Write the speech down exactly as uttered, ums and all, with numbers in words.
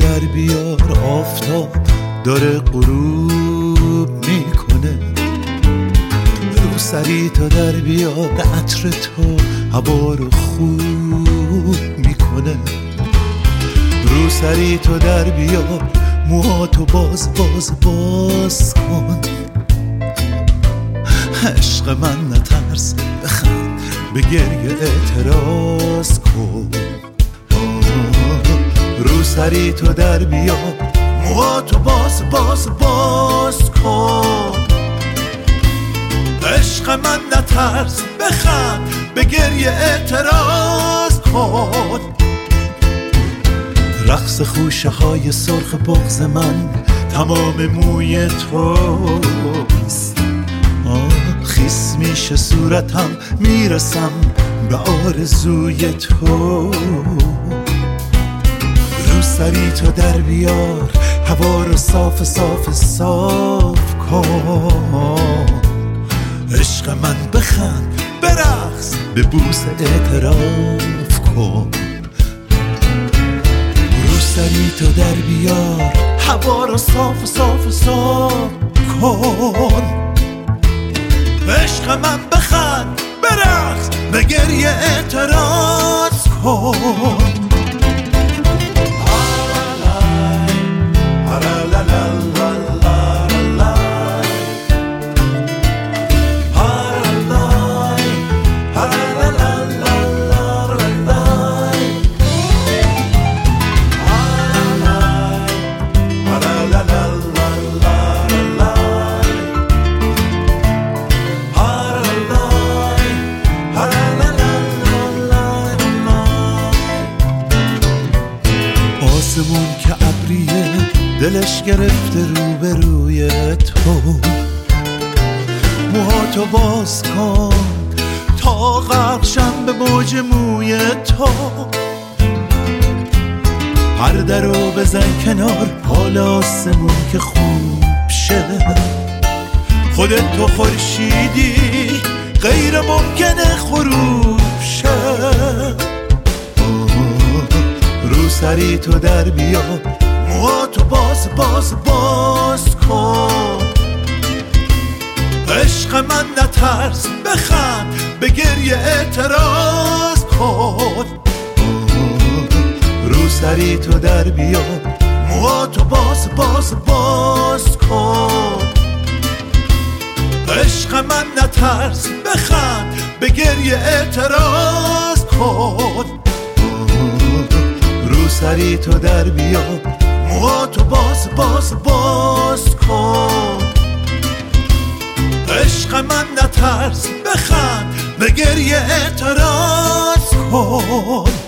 در بیار، آفتاب داره غروب میکنه. رو سری تو در بیار، عطر تو هوا رو خوب میکنه. رو سری تو در بیار، موهاتو باز باز باز کن. عشق من نترس، بخند، به گریه اعتراض کن. رو سری تو در بیار، موهاتو باز باز باز کن. عشق من نترس، بخند، به گریه اعتراض کن. رقص خوشه های سرخ بغض من تمام موی توست. خیس میشه صورتم، میرسم به آرزوی تو. رو سری تو در بیار، هوا رو صاف صاف صاف کن. عشق من بخند، برقص، به بوس اعتراف کن. رو سری تو در بیار، هوا رو صاف صاف صاف کن. عشق من بخند، برقص، به گریه اعتراض کن. آسمون که ابریه، دلش گرفته رو به روی تو. موهاتو باز کن تا غرقشم به موج موی تو. پرده رو بزن کنار، حال آسمون که خوب شه. خودت تو خورشیدی، غیر ممکنه غروب شه. رو سری تو در بیار، موهاتو باز باز باز کن. عشق من نترس، بخند، به گریه اعتراض کن. رو سری تو در بیار، موهاتو باز باز باز کن. عشق من نترس، بخند، به گریه اعتراض کن. رو سری تو در بیار، موهاتو باز باز باز کن. عشق من نترس، بخند، به گریه اعتراض کن.